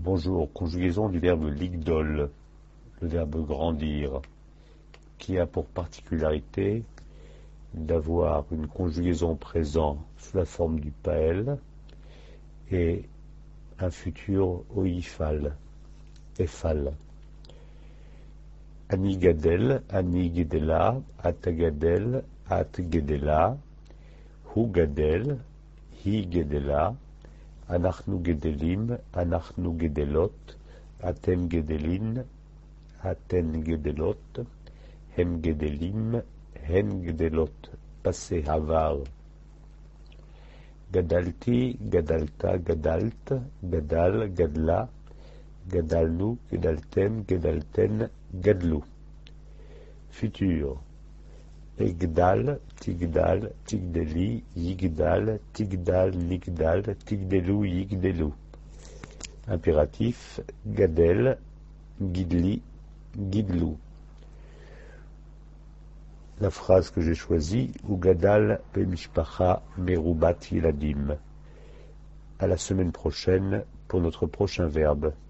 Bonjour, conjugaison du verbe ligdol, le verbe grandir, qui a pour particularité d'avoir une conjugaison présent sous la forme du paël et un futur oïphal, ephal. Ani gadel, ani gedela, at gadel, at gedela, hu gadel, hi gedela, anachnu gedelim, anachnu gedelot, atem gedelin, aten gedelot, hem gedelim, hen gedelot. Passé havar. Gadalti, gadalta, gadalt, gadal, gadla, gadalnu, gadaltem, gadalten, gadlou. Futur. Egdal, tigdal, tigdeli, yigdal, tigdal, nigdal, tigdelou, yigdelou. Impératif, gadel, gidli, gidlou. La phrase que j'ai choisie, Ugadal bemishpacha merubat yiladim. À la semaine prochaine pour notre prochain verbe.